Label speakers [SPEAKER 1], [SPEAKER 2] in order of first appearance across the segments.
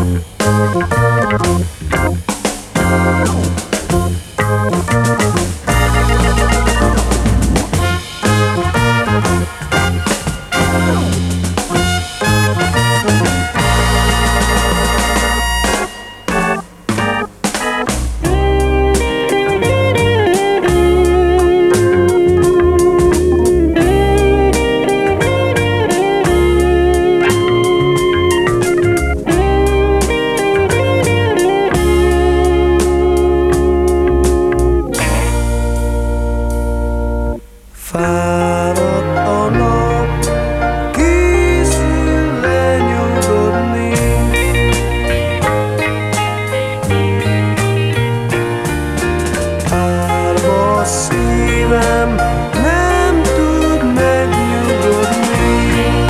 [SPEAKER 1] Fáradt a nap, készül lenyugodni. Árva szívem nem tud megnyugodni.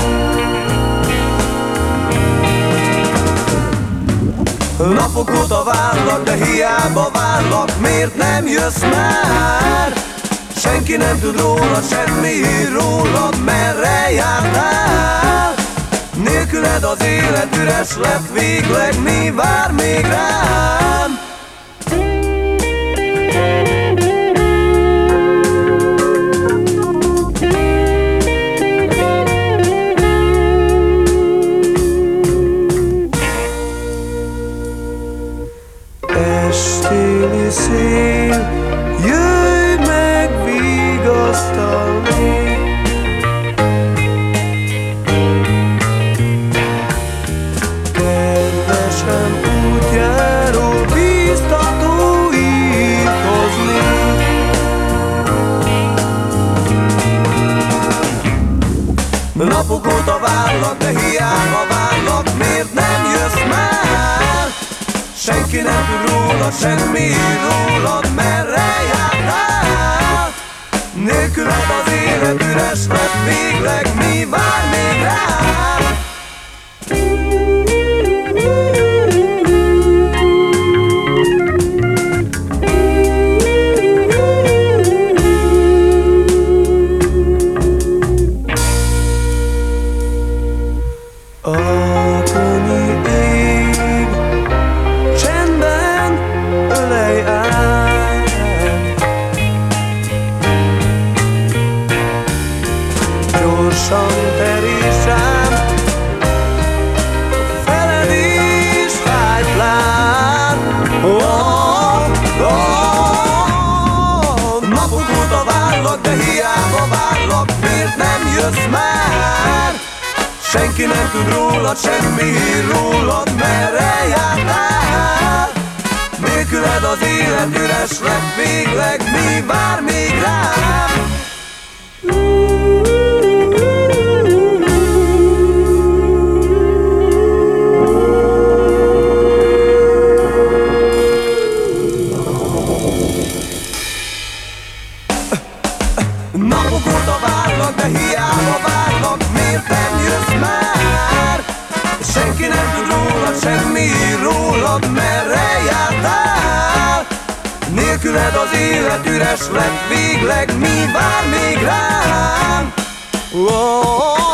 [SPEAKER 1] Napok óta várlak, de hiába várlak, miért nem jössz már? Senki nem tud róla, semmi rólad, merre jártál? Nélküled az élet üres lett, végleg mi vár még rám? Estéli szél, jöjj meg vigasztalni. Kedvesem útjáról bíztató írt hozni. Napok óta várlak, de hiába várlak, miért nem jössz már? Senki nem tud róla, semmi rólad, merre jártál? Nélküled az élet üres lett, végleg mi vár még rám? Alkonyi ég, csendben ölej át. Gyorsan terés rám, feled is vágy lát. Napok óta várlak, de hiába várlak, miért nem jössz már? Senki nem tud rólad, semmi rólad, merre jártál? Nélküled az élet üres lett, végleg mi vár még rám? Napok óta várlak, de hiába várlak, miért nem jössz már? Senki nem tud rólad, semmi rólad, merre jártál? Nélküled az élet üres lett, végleg mi vár még rám?